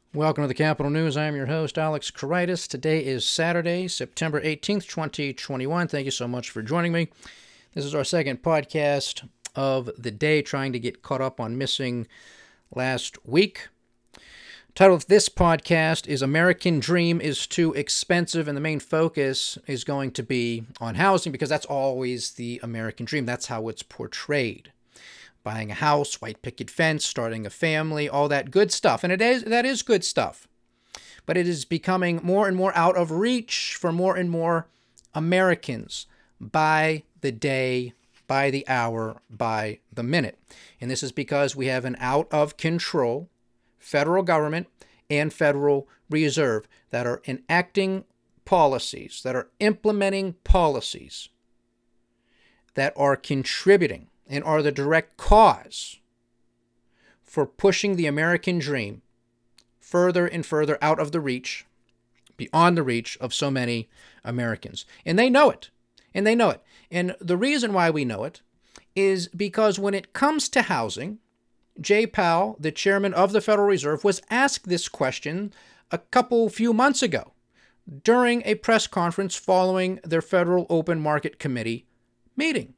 Welcome to the Capital News. I am your host, Alex Koritis. Today is Saturday, September 18th, 2021. Thank you so much for joining me. This is our second podcast of the day, trying to get caught up on missing last week. Title of this podcast is American Dream is Too Expensive, and the main focus is going to be on housing because that's always the American dream. That's how it's portrayed. Buying a house, white picket fence, starting a family, all that good stuff. And that is good stuff. But it is becoming more and more out of reach for more and more Americans by the day, by the hour, by the minute. And this is because we have an out of control federal government and Federal Reserve that are enacting policies, that are implementing policies that are contributing and are the direct cause for pushing the American dream further and further out of the reach, beyond the reach of so many Americans. And they know it. And they know it. And the reason why we know it is because when it comes to housing, Jay Powell, the chairman of the Federal Reserve, was asked this question a few months ago during a press conference following their Federal Open Market Committee meeting.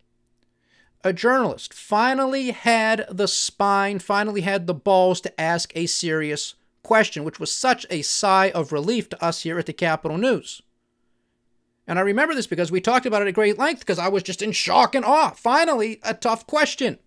A journalist finally had the spine, finally had the balls to ask a serious question, which was such a sigh of relief to us here at the Capital News. And I remember this because we talked about it at great length because I was just in shock and awe. Finally, a tough question.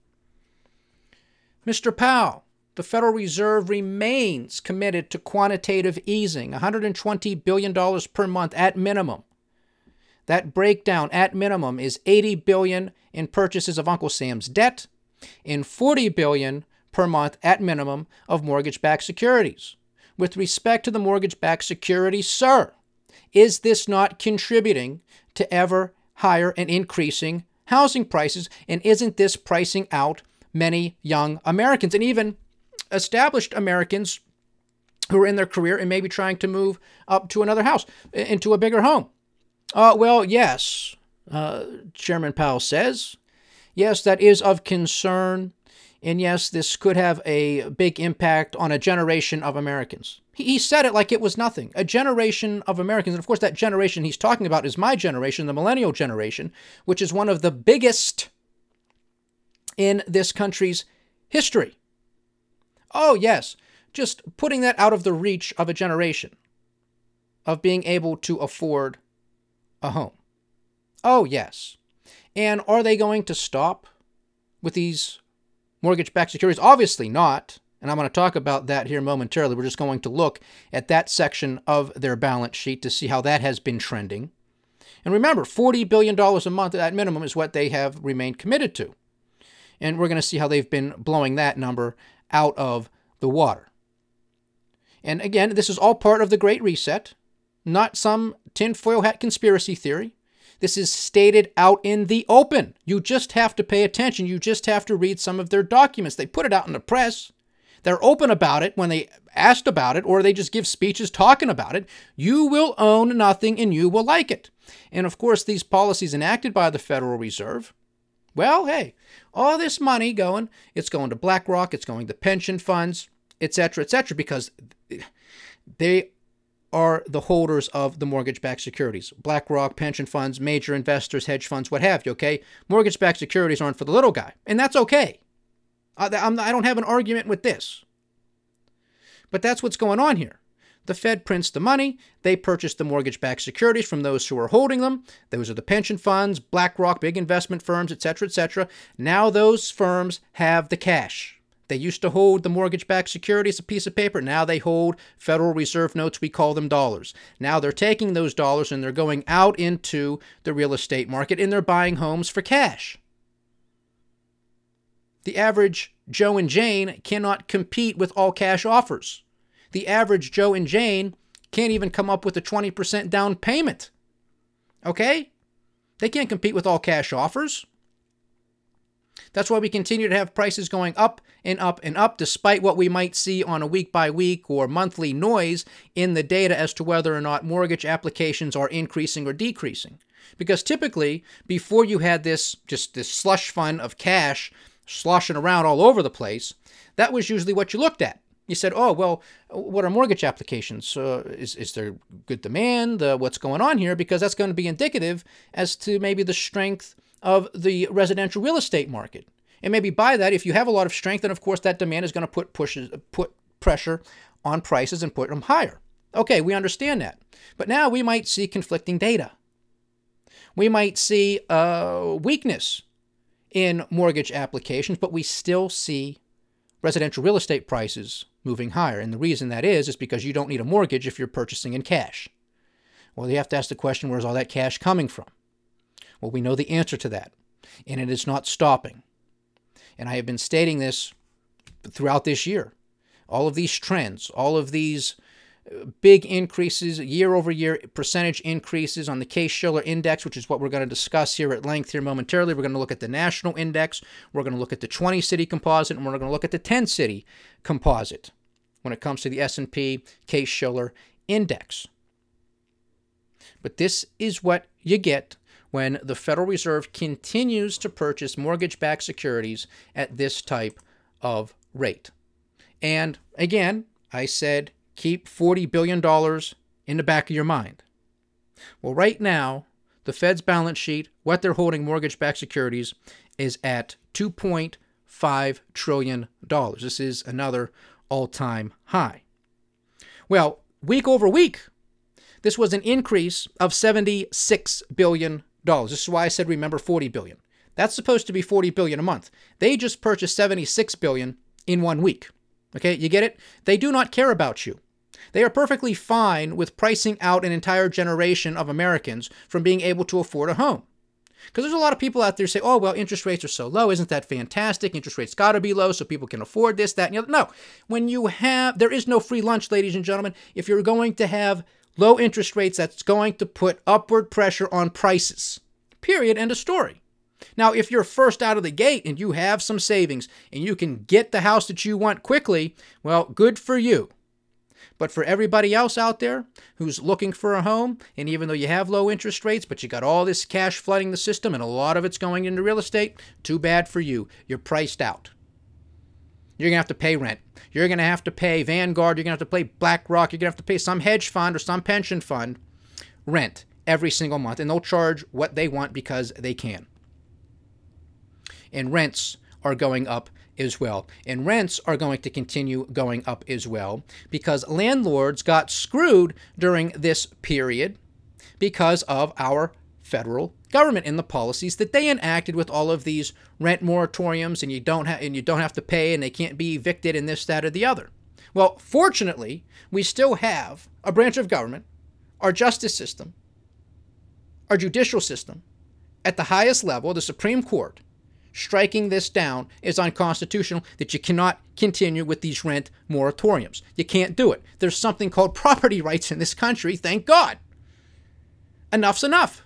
Mr. Powell, the Federal Reserve remains committed to quantitative easing, $120 billion per month at minimum. That breakdown at minimum is $80 billion in purchases of Uncle Sam's debt and $40 billion per month at minimum of mortgage-backed securities. With respect to the mortgage-backed securities, sir, is this not contributing to ever higher and increasing housing prices? And isn't this pricing out many young Americans and even established Americans who are in their career and maybe trying to move up to another house, into a bigger home? Well, yes, Chairman Powell says. Yes, that is of concern. And yes, this could have a big impact on a generation of Americans. He said it like it was nothing. A generation of Americans. And of course, that generation he's talking about is my generation, the millennial generation, which is one of the biggest in this country's history. Oh, yes, just putting that out of the reach of a generation of being able to afford a home. Oh, yes. And are they going to stop with these mortgage-backed securities? Obviously not. And I'm going to talk about that here momentarily. We're just going to look at that section of their balance sheet to see how that has been trending. And remember, $40 billion a month at minimum is what they have remained committed to. And we're going to see how they've been blowing that number out of the water. And again, this is all part of the Great Reset, not some tinfoil hat conspiracy theory. This is stated out in the open. You just have to pay attention. You just have to read some of their documents. They put it out in the press. They're open about it when they asked about it, or they just give speeches talking about it. You will own nothing and you will like it. And of course, these policies enacted by the Federal Reserve, well, hey, all this money it's going to BlackRock, it's going to pension funds, etc., because they are the holders of the mortgage-backed securities. BlackRock, pension funds, major investors, hedge funds, what have you, okay? Mortgage-backed securities aren't for the little guy, and that's okay. I don't have an argument with this. But that's what's going on here. The Fed prints the money. They purchase the mortgage-backed securities from those who are holding them. Those are the pension funds, BlackRock, big investment firms, etc. Now those firms have the cash. They used to hold the mortgage-backed securities, a piece of paper. Now they hold Federal Reserve notes. We call them dollars. Now they're taking those dollars and they're going out into the real estate market and they're buying homes for cash. The average Joe and Jane cannot compete with all cash offers. The average Joe and Jane can't even come up with a 20% down payment. Okay? They can't compete with all cash offers. That's why we continue to have prices going up and up and up, despite what we might see on a week-by-week or monthly noise in the data as to whether or not mortgage applications are increasing or decreasing. Because typically, before you had this slush fund of cash sloshing around all over the place, that was usually what you looked at. You said, oh, well, what are mortgage applications? Is there good demand? What's going on here? Because that's going to be indicative as to maybe the strength of the residential real estate market. And maybe by that, if you have a lot of strength, then of course that demand is going to put pressure on prices and put them higher. Okay, we understand that. But now we might see conflicting data. We might see weakness in mortgage applications, but we still see residential real estate prices moving higher. And the reason that is because you don't need a mortgage if you're purchasing in cash. Well, you have to ask the question, where's all that cash coming from? Well, we know the answer to that, and it is not stopping. And I have been stating this throughout this year. All of these trends, all of these big increases, year-over-year percentage increases on the Case-Shiller index, which is what we're going to discuss here at length here momentarily. We're going to look at the national index, we're going to look at the 20-city composite, and we're going to look at the 10-city composite when it comes to the S&P Case-Shiller index. But this is what you get when the Federal Reserve continues to purchase mortgage-backed securities at this type of rate. And again, I said, keep $40 billion in the back of your mind. Well, right now, the Fed's balance sheet, what they're holding mortgage-backed securities, is at $2.5 trillion. This is another all-time high. Well, week over week, this was an increase of $76 billion. This is why I said remember $40 billion. That's supposed to be $40 billion a month. They just purchased $76 billion in 1 week. Okay, you get it? They do not care about you. They are perfectly fine with pricing out an entire generation of Americans from being able to afford a home. Because there's a lot of people out there who say, oh, well, interest rates are so low. Isn't that fantastic? Interest rates got to be low so people can afford this, that, and the other. No. There is no free lunch, ladies and gentlemen. If you're going to have low interest rates, that's going to put upward pressure on prices. Period. End of story. Now, if you're first out of the gate and you have some savings and you can get the house that you want quickly, well, good for you. But for everybody else out there who's looking for a home, and even though you have low interest rates, but you got all this cash flooding the system and a lot of it's going into real estate, too bad for you. You're priced out. You're going to have to pay rent. You're going to have to pay Vanguard. You're going to have to pay BlackRock. You're going to have to pay some hedge fund or some pension fund rent every single month. And they'll charge what they want because they can. And rents are going up as well. And rents are going to continue going up as well because landlords got screwed during this period because of our federal government and the policies that they enacted with all of these rent moratoriums, and you don't have to pay, and they can't be evicted, and this, that, or the other. Well, fortunately, we still have a branch of government, our justice system, our judicial system, at the highest level, the Supreme Court, striking this down is unconstitutional, that you cannot continue with these rent moratoriums. You can't do it. There's something called property rights in this country, thank God. Enough's enough.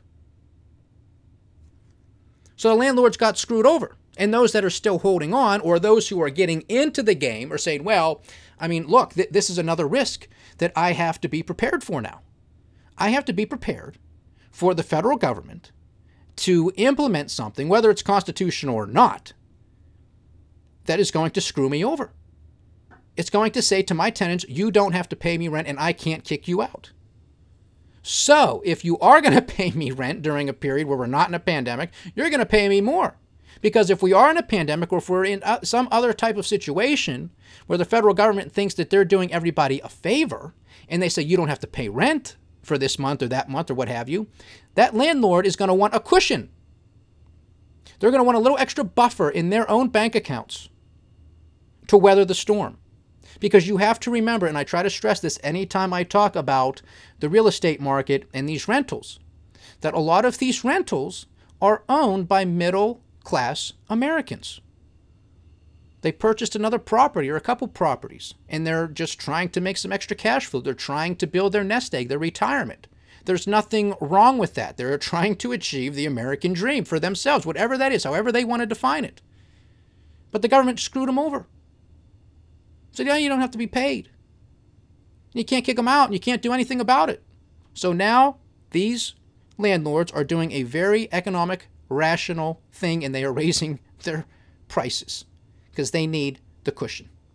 So the landlords got screwed over. And those that are still holding on, or those who are getting into the game, are saying, well, I mean, look, this is another risk that I have to be prepared for now. I have to be prepared for the federal government to implement something, whether it's constitutional or not, that is going to screw me over. It's going to say to my tenants, you don't have to pay me rent and I can't kick you out. So if you are going to pay me rent during a period where we're not in a pandemic, you're going to pay me more. Because if we are in a pandemic, or if we're in some other type of situation where the federal government thinks that they're doing everybody a favor, and they say you don't have to pay rent for this month or that month or what have you, that landlord is going to want a cushion. They're going to want a little extra buffer in their own bank accounts to weather the storm. Because you have to remember, and I try to stress this anytime I talk about the real estate market and these rentals, that a lot of these rentals are owned by middle-class Americans. They purchased another property or a couple properties, and they're just trying to make some extra cash flow. They're trying to build their nest egg, their retirement. There's nothing wrong with that. They're trying to achieve the American dream for themselves, whatever that is, however they want to define it. But the government screwed them over. So now you don't have to be paid. You can't kick them out, and you can't do anything about it. So now these landlords are doing a very economic, rational thing, and they are raising their prices because they need the cushion.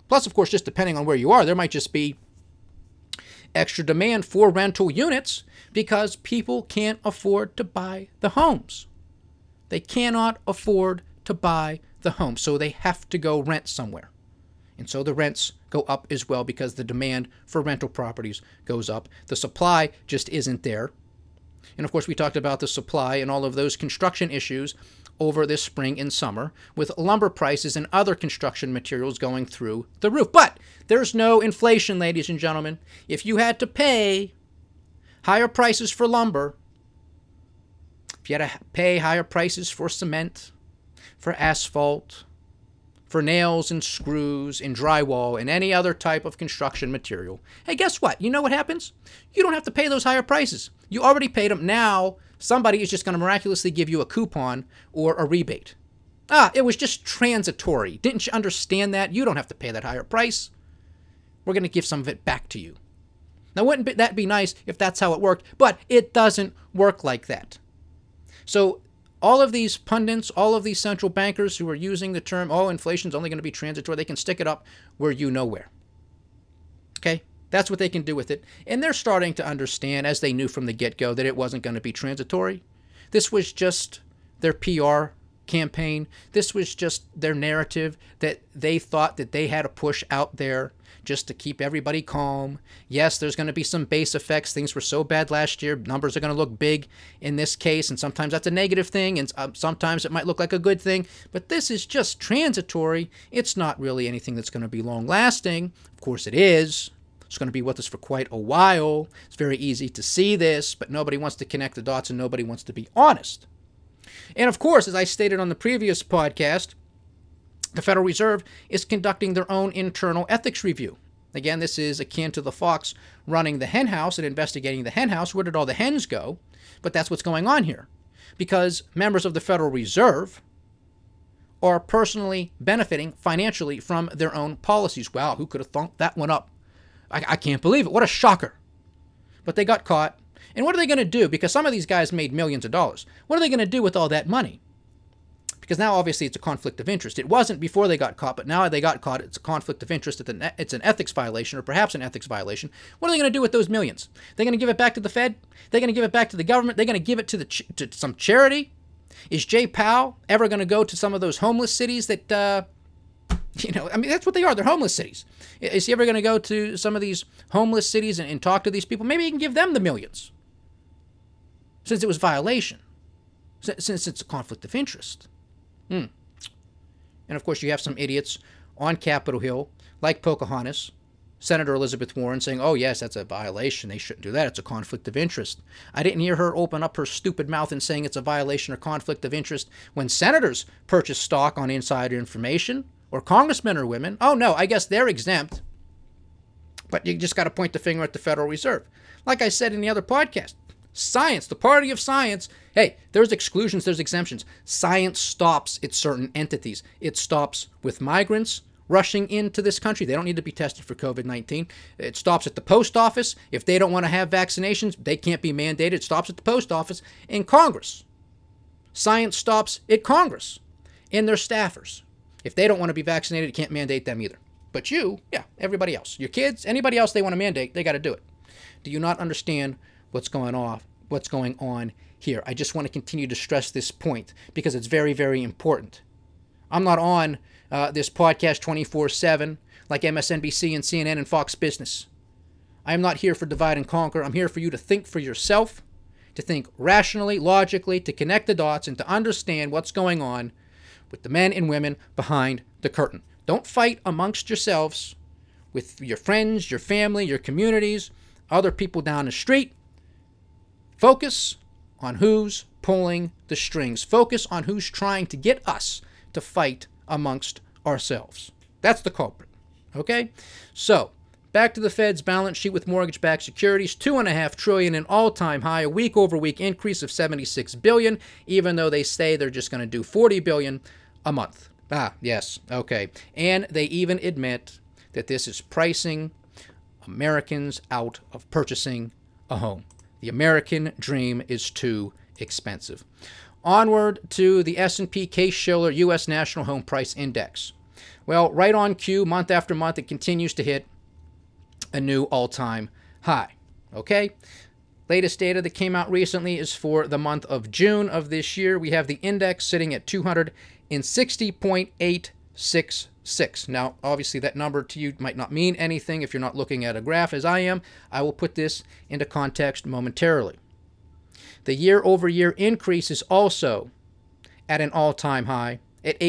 Plus, of course, just depending on where you are, there might just be extra demand for rental units because people can't afford to buy the homes. They cannot afford to buy the home, so they have to go rent somewhere. And so the rents go up as well because the demand for rental properties goes up. The supply just isn't there. And of course, we talked about the supply and all of those construction issues over this spring and summer with lumber prices and other construction materials going through the roof. But there's no inflation, ladies and gentlemen. If you had to pay higher prices for lumber, if you had to pay higher prices for cement, for asphalt, for nails and screws and drywall and any other type of construction material, hey, guess what? You know what happens? You don't have to pay those higher prices. You already paid them. Now somebody is just going to miraculously give you a coupon or a rebate. It was just transitory. Didn't you understand that? You don't have to pay that higher price. We're going to give some of it back to you. Now, wouldn't that be nice if that's how it worked? But it doesn't work like that. So all of these pundits, all of these central bankers who are using the term, inflation's only going to be transitory, they can stick it up where you know where. Okay? That's what they can do with it. And they're starting to understand, as they knew from the get-go, that it wasn't going to be transitory. This was just their PR campaign. This was just their narrative that they thought that they had to push out there just to keep everybody calm. Yes, there's going to be some base effects. Things were so bad last year. Numbers are going to look big in this case, and sometimes that's a negative thing, and sometimes it might look like a good thing. But this is just transitory. It's not really anything that's going to be long-lasting. Of course it is. It's going to be with us for quite a while. It's very easy to see this, but nobody wants to connect the dots and nobody wants to be honest. And of course, as I stated on the previous podcast, the Federal Reserve is conducting their own internal ethics review. Again, this is akin to the fox running the hen house and investigating the hen house. Where did all the hens go? But that's what's going on here. Because members of the Federal Reserve are personally benefiting financially from their own policies. Wow, who could have thunk that one up? I can't believe it. What a shocker. But they got caught. And what are they going to do? Because some of these guys made millions of dollars. What are they going to do with all that money? Because now, obviously, it's a conflict of interest. It wasn't before they got caught, but now they got caught. It's a conflict of interest. It's an ethics violation, or perhaps an ethics violation. What are they going to do with those millions? They're going to give it back to the Fed? They're going to give it back to the government? They're going to give it to some charity? Is Jay Powell ever going to go to some of those homeless cities that, that's what they are. They're homeless cities. Is he ever going to go to some of these homeless cities and talk to these people? Maybe he can give them the millions. Since it was violation. Since it's a conflict of interest. And of course, you have some idiots on Capitol Hill, like Pocahontas, Senator Elizabeth Warren, saying, oh, yes, that's a violation. They shouldn't do that. It's a conflict of interest. I didn't hear her open up her stupid mouth and saying it's a violation or conflict of interest when senators purchase stock on insider information, or congressmen or women. Oh, no, I guess they're exempt. But you just got to point the finger at the Federal Reserve. Like I said in the other podcast, science, the party of science. Hey, there's exclusions, there's exemptions. Science stops at certain entities. It stops with migrants rushing into this country. They don't need to be tested for COVID-19. It stops at the post office. If they don't want to have vaccinations, they can't be mandated. It stops at the post office. In Congress, science stops at Congress and their staffers. If they don't want to be vaccinated, you can't mandate them either. But everybody else, your kids, anybody else they want to mandate, they got to do it. Do you not understand what's going on here? I just want to continue to stress this point because it's very, very important. I'm not on this podcast 24/7 like MSNBC and CNN and Fox Business. I am not here for divide and conquer. I'm here for you to think for yourself, to think rationally, logically, to connect the dots, and to understand what's going on with the men and women behind the curtain. Don't fight amongst yourselves with your friends, your family, your communities, other people down the street. Focus on who's pulling the strings. Focus on who's trying to get us to fight amongst ourselves. That's the culprit. Okay? So, back to the Fed's balance sheet with mortgage-backed securities, $2.5 trillion, an all-time high, a week-over-week increase of $76 billion, even though they say they're just going to do $40 billion a month. Yes, okay. And they even admit that this is pricing Americans out of purchasing a home. The American dream is too expensive. Onward to the S&P Case-Shiller U.S. National Home Price Index. Well, right on cue, month after month, it continues to hit a new all-time high. Okay? Latest data that came out recently is for the month of June of this year. We have the index sitting at 260.866. Now, obviously, that number to you might not mean anything if you're not looking at a graph as I am. I will put this into context momentarily. The year-over-year increase is also at an all-time high at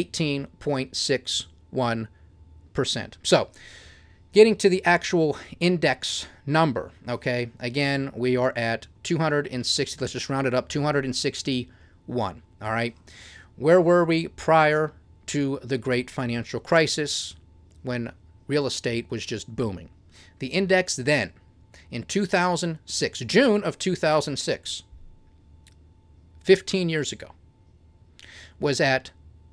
18.61%. So, getting to the actual index number, okay, again, we are at 260, let's just round it up, 261, all right? Where were we prior to the great financial crisis when real estate was just booming? The index then, in 2006, June of 2006, 15 years ago, was at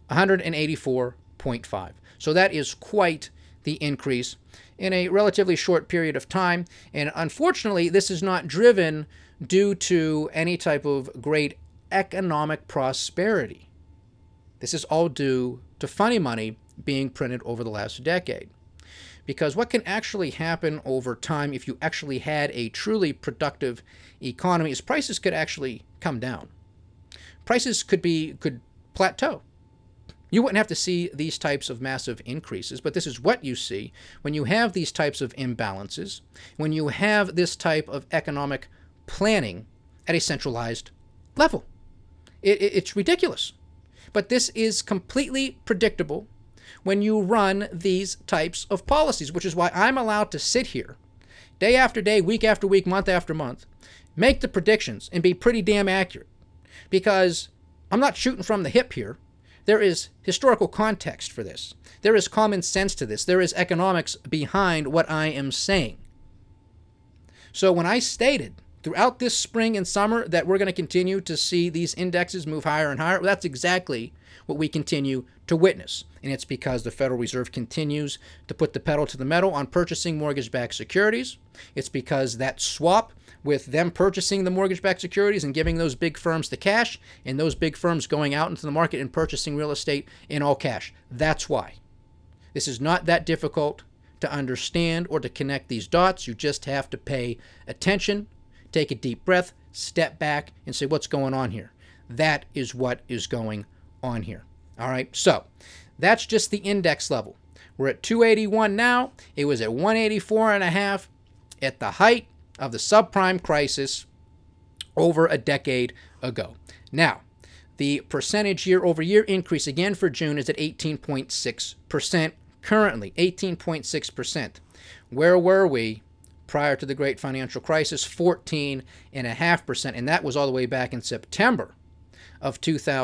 184.5. So that is quite the increase in a relatively short period of time. And unfortunately, this is not driven due to any type of great economic prosperity. This is all due to funny money being printed over the last decade. Because what can actually happen over time if you actually had a truly productive economy is prices could actually come down. Prices could plateau. You wouldn't have to see these types of massive increases, but this is what you see when you have these types of imbalances, when you have this type of economic planning at a centralized level. It's ridiculous. But this is completely predictable when you run these types of policies, which is why I'm allowed to sit here day after day, week after week, month after month, make the predictions and be pretty damn accurate. Because I'm not shooting from the hip here. There is historical context for this. There is common sense to this. There is economics behind what I am saying. So when I stated throughout this spring and summer that we're going to continue to see these indexes move higher and higher, well, that's exactly what we continue to witness. And it's because the Federal Reserve continues to put the pedal to the metal on purchasing mortgage-backed securities. It's because that swap with them purchasing the mortgage-backed securities and giving those big firms the cash, and those big firms going out into the market and purchasing real estate in all cash. That's why. This is not that difficult to understand or to connect these dots. You just have to pay attention, take a deep breath, step back, and say, what's going on here? That is what is going on here. All right, so that's just the index level. We're at 281 now. It was at 184.5 at the height of the subprime crisis over a decade ago. Now, the percentage year-over-year increase again for June is at 18.6% currently, 18.6%. Where were we prior to the great financial crisis? 14.5%, and that was all the way back in September of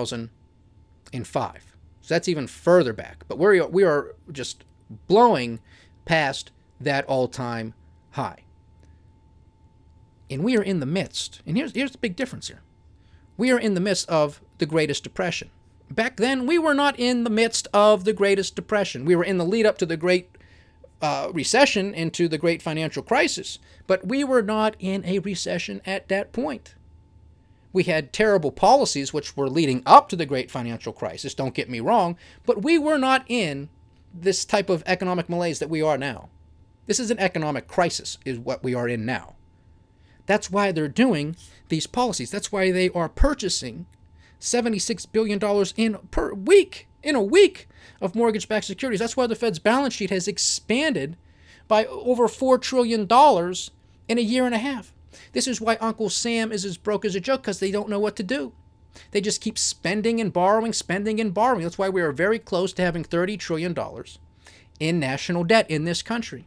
2005. So that's even further back. But we are just blowing past that all-time high. And we are in the midst, and here's the big difference here. We are in the midst of the Greatest Depression. Back then, we were not in the midst of the Greatest Depression. We were in the lead up to the Great Recession, into the Great Financial Crisis, but we were not in a recession at that point. We had terrible policies which were leading up to the Great Financial Crisis, don't get me wrong, but we were not in this type of economic malaise that we are now. This is an economic crisis, is what we are in now. That's why they're doing these policies. That's why they are purchasing $76 billion in a week of mortgage-backed securities. That's why the Fed's balance sheet has expanded by over $4 trillion in a year and a half. This is why Uncle Sam is as broke as a joke, because they don't know what to do. They just keep spending and borrowing, spending and borrowing. That's why we are very close to having $30 trillion in national debt in this country.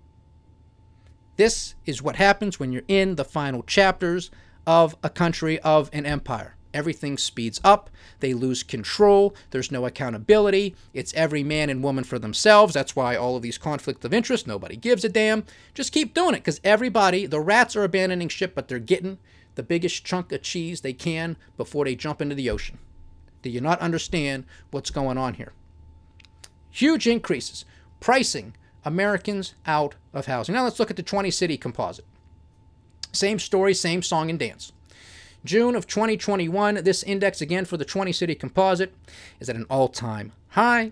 This is what happens when you're in the final chapters of a country, of an empire. Everything speeds up. They lose control. There's no accountability. It's every man and woman for themselves. That's why all of these conflicts of interest, nobody gives a damn. Just keep doing it, because everybody, the rats are abandoning ship, but they're getting the biggest chunk of cheese they can before they jump into the ocean. Do you not understand what's going on here? Huge increases. Pricing Americans out of housing. Now let's look at the 20-city composite. Same story, same song and dance. June of 2021, this index again for the 20-city composite is at an all-time high,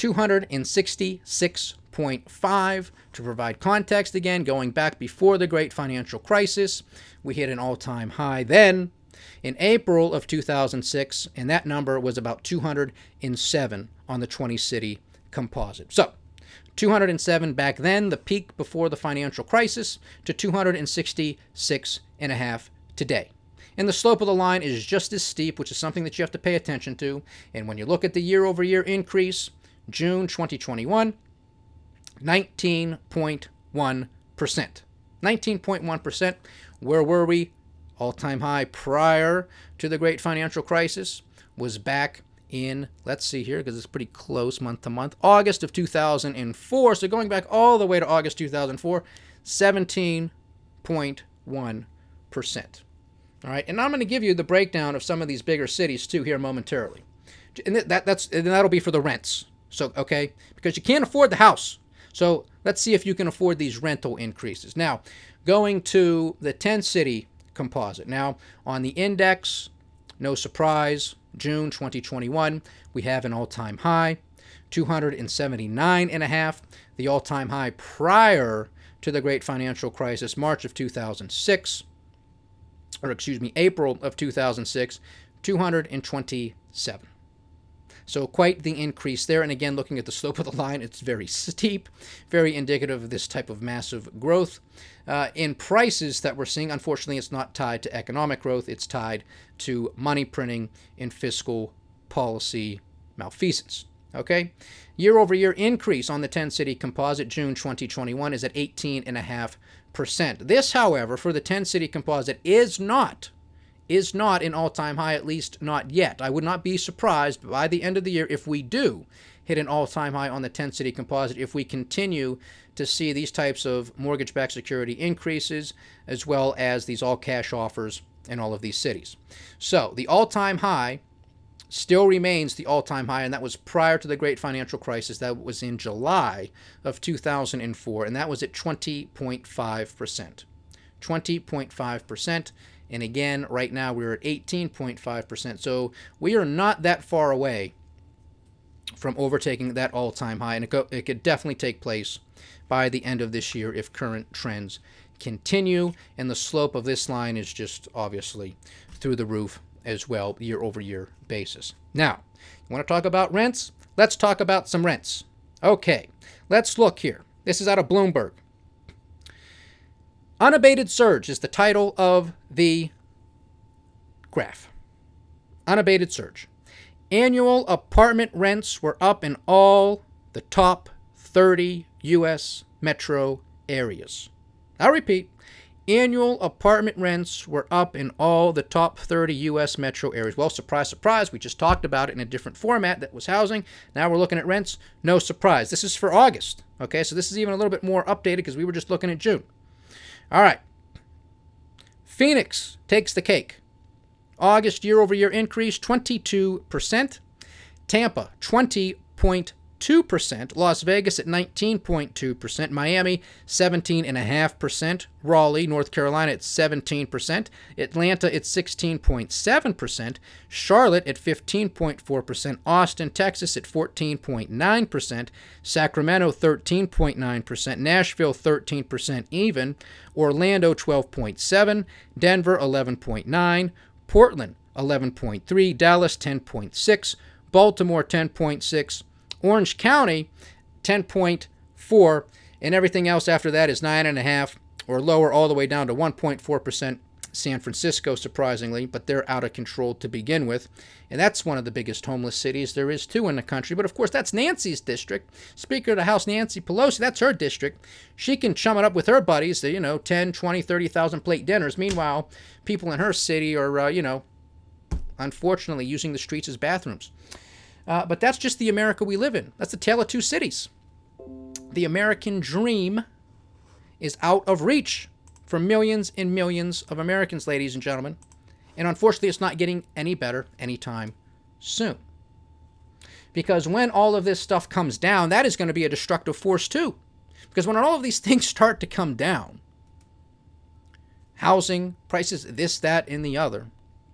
266.5. To provide context again, going back before the great financial crisis, we hit an all-time high then in April of 2006, and that number was about 207 on the 20-city composite. So 207 back then, the peak before the financial crisis, to 266.5 today. And the slope of the line is just as steep, which is something that you have to pay attention to. And when you look at the year-over-year increase, June 2021, 19.1%. 19.1%. Where were we? All-time high prior to the great financial crisis was back in, let's see here, because it's pretty close month to month, August of 2004. So going back all the way to August 2004, 17.1%. All right, and I'm going to give you the breakdown of some of these bigger cities too here momentarily. And that'll be for the rents. So, okay, because you can't afford the house. So let's see if you can afford these rental increases. Now, going to the 10-city composite. Now, on the index, no surprise, June 2021, we have an all-time high, 279.5, the all-time high prior to the great financial crisis, March of 2006, or excuse me, April of 2006, 227. So quite the increase there. And again, looking at the slope of the line, it's very steep, very indicative of this type of massive growth in prices that we're seeing. Unfortunately, it's not tied to economic growth. It's tied to money printing and fiscal policy malfeasance. Okay? Year-over-year increase on the 10-city composite, June 2021, is at 18.5%. This, however, for the 10-city composite is not an all-time high, at least not yet. I would not be surprised by the end of the year if we do hit an all-time high on the 10-city composite, if we continue to see these types of mortgage-backed security increases, as well as these all-cash offers in all of these cities. So the all-time high still remains the all-time high, and that was prior to the great financial crisis. That was in July of 2004, and that was at 20.5%. 20.5%. And again, right now we're at 18.5%. So we are not that far away from overtaking that all-time high. And it could definitely take place by the end of this year if current trends continue. And the slope of this line is just obviously through the roof as well, year-over-year basis. Now, you want to talk about rents? Let's talk about some rents. Okay, let's look here. This is out of Bloomberg. Unabated surge is the title of the graph. Unabated surge. Annual apartment rents were up in all the top 30 U.S. metro areas. I'll repeat. Annual apartment rents were up in all the top 30 U.S. metro areas. Well, surprise, surprise. We just talked about it in a different format that was housing. Now we're looking at rents. No surprise. This is for August. Okay, so this is even a little bit more updated because we were just looking at June. All right. Phoenix takes the cake. August year-over-year increase, 22%. Tampa, 20.2%. Las Vegas at 19.2%. Miami, 17.5%. Raleigh, North Carolina at 17%. Atlanta at 16.7%. Charlotte at 15.4%. Austin, Texas at 14.9%. Sacramento, 13.9%. Nashville, 13% even. Orlando, 12.7%. Denver, 11.9%. Portland, 11.3%. Dallas, 10.6%. Baltimore, 10.6%. Orange County, 10.4%, and everything else after that is 9.5% or lower, all the way down to 1.4%. San Francisco, surprisingly, but they're out of control to begin with. And that's one of the biggest homeless cities there is, too, in the country. But, of course, that's Nancy's district. Speaker of the House, Nancy Pelosi, that's her district. She can chum it up with her buddies, 10, 20, 30,000 plate dinners. Meanwhile, people in her city are, unfortunately using the streets as bathrooms. But that's just the America we live in. That's the tale of two cities. The American dream is out of reach for millions and millions of Americans, ladies and gentlemen. And unfortunately, it's not getting any better anytime soon. Because when all of this stuff comes down, that is going to be a destructive force too. Because when all of these things start to come down, housing, prices, this, that, and the other,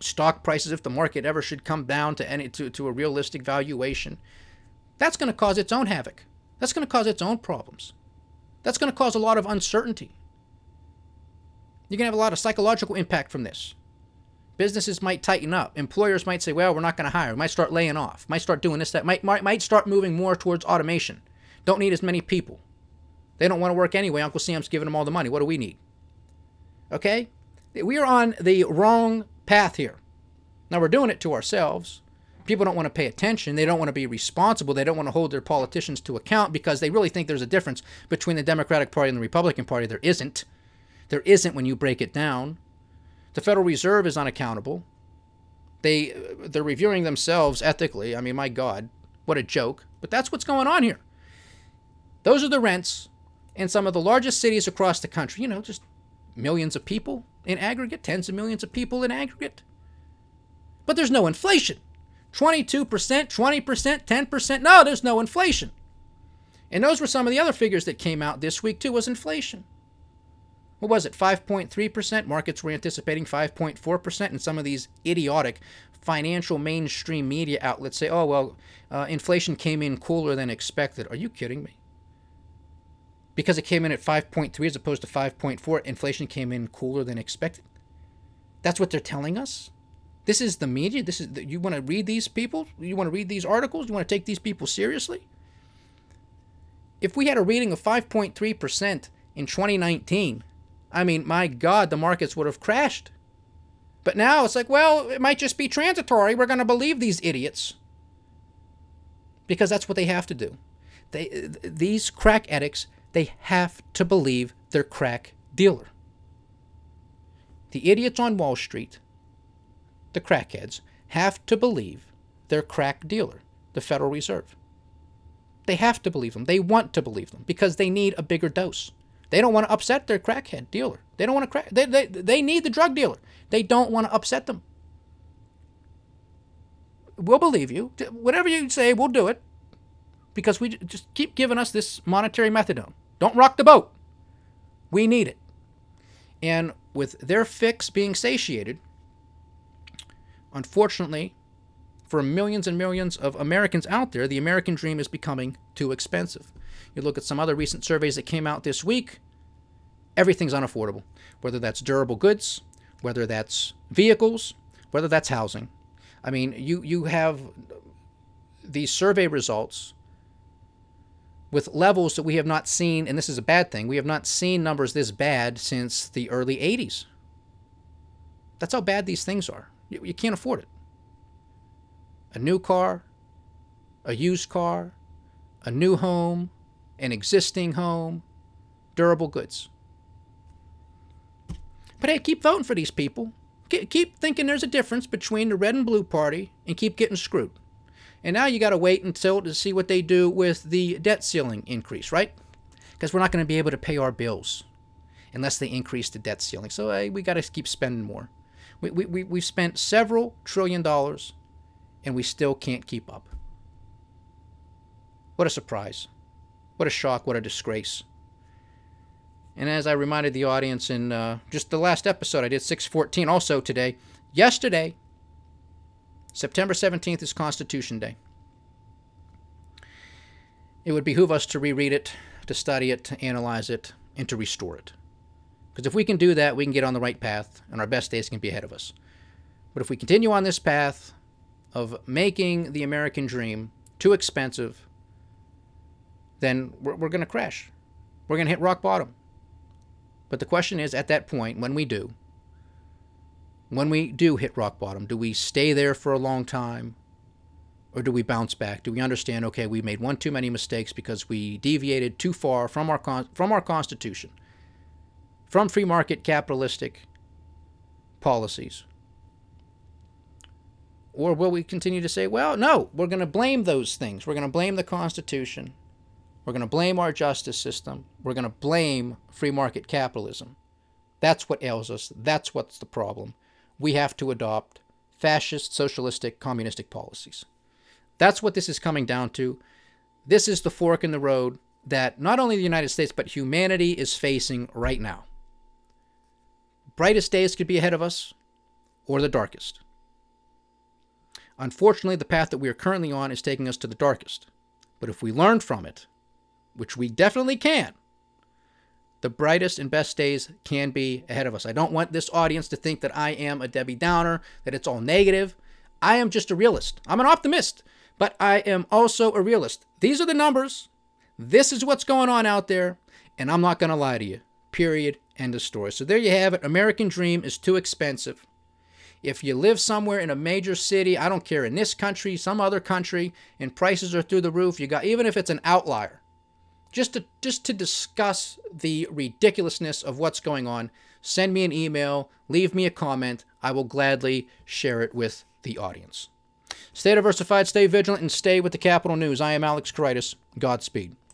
stock prices if the market ever should come down to a realistic valuation. That's going to cause its own havoc. That's going to cause its own problems. That's going to cause a lot of uncertainty. You're going to have a lot of psychological impact from this. Businesses might tighten up. Employers might say, well, we're not going to hire. We might start laying off. Might start doing this, that. Might start moving more towards automation. Don't need as many people. They don't want to work anyway. Uncle Sam's giving them all the money. What do we need? Okay? We are on the wrong path here. Now, we're doing it to ourselves. People don't want to pay attention. They don't want to be responsible. They don't want to hold their politicians to account because they really think there's a difference between the Democratic Party and the Republican Party. There isn't. There isn't when you break it down. The Federal Reserve is unaccountable. They're reviewing themselves ethically. I mean, my God, what a joke. But that's what's going on here. Those are the rents in some of the largest cities across the country. Just millions of people in aggregate, tens of millions of people in aggregate. But there's no inflation. 22%, 20%, 10%. No, there's no inflation. And those were some of the other figures that came out this week too, was inflation. What was it, 5.3%? Markets were anticipating 5.4%, and some of these idiotic financial mainstream media outlets say, oh, well, inflation came in cooler than expected. Are you kidding me? Because it came in at 5.3 as opposed to 5.4, inflation came in cooler than expected? That's what they're telling us? This is the media? You want to read these people? You want to read these articles? You want to take these people seriously? If we had a reading of 5.3% in 2019, I mean, my God, the markets would have crashed. But now it's like, well, it might just be transitory. We're going to believe these idiots. Because that's what they have to do. These crack addicts, they have to believe their crack dealer. The idiots on Wall Street, the crackheads, have to believe their crack dealer, the Federal Reserve. They have to believe them. They want to believe them because they need a bigger dose. They don't want to upset their crackhead dealer. They don't want to they need the drug dealer. They don't want to upset them. We'll believe you. Whatever you say, we'll do it. Because we just keep giving us this monetary methadone. Don't rock the boat. We need it. And with their fix being satiated, unfortunately, for millions and millions of Americans out there, the American dream is becoming too expensive. You look at some other recent surveys that came out this week, everything's unaffordable. Whether that's durable goods, whether that's vehicles, whether that's housing. I mean, you have these survey results with levels that we have not seen, and this is a bad thing, we have not seen numbers this bad since the early 80s. That's how bad these things are. You can't afford it. A new car, a used car, a new home, an existing home, durable goods. But hey, keep voting for these people. Keep thinking there's a difference between the red and blue party and keep getting screwed. And now you got to wait until to see what they do with the debt ceiling increase, right? Because we're not going to be able to pay our bills unless they increase the debt ceiling. So hey, we got to keep spending more. We've spent several $1 trillion and we still can't keep up. What a surprise. What a shock. What a disgrace. And as I reminded the audience in just the last episode, I did 614 also today. Yesterday, September 17th is Constitution Day. It would behoove us to reread it, to study it, to analyze it, and to restore it. Because if we can do that, we can get on the right path, and our best days can be ahead of us. But if we continue on this path of making the American dream too expensive, then we're going to crash. We're going to hit rock bottom. But the question is, at that point, when we do hit rock bottom, do we stay there for a long time? Or do we bounce back? Do we understand, okay, we made one too many mistakes because we deviated too far from our Constitution, from free market capitalistic policies? Or will we continue to say, well, no, we're going to blame those things. We're going to blame the Constitution. We're going to blame our justice system. We're going to blame free market capitalism. That's what ails us. That's what's the problem. We have to adopt fascist, socialistic, communistic policies. That's what this is coming down to. This is the fork in the road that not only the United States, but humanity is facing right now. Brightest days could be ahead of us, or the darkest. Unfortunately, the path that we are currently on is taking us to the darkest. But if we learn from it, which we definitely can, the brightest and best days can be ahead of us. I don't want this audience to think that I am a Debbie Downer, that it's all negative. I am just a realist. I'm an optimist, but I am also a realist. These are the numbers. This is what's going on out there, and I'm not going to lie to you. Period. End of story. So there you have it. American dream is too expensive. If you live somewhere in a major city, I don't care, in this country, some other country, and prices are through the roof, you got, even if it's an outlier, just to discuss the ridiculousness of what's going on, send me an email, leave me a comment. I will gladly share it with the audience. Stay diversified, stay vigilant, and stay with the Capital News. I am Alex Koritis. Godspeed.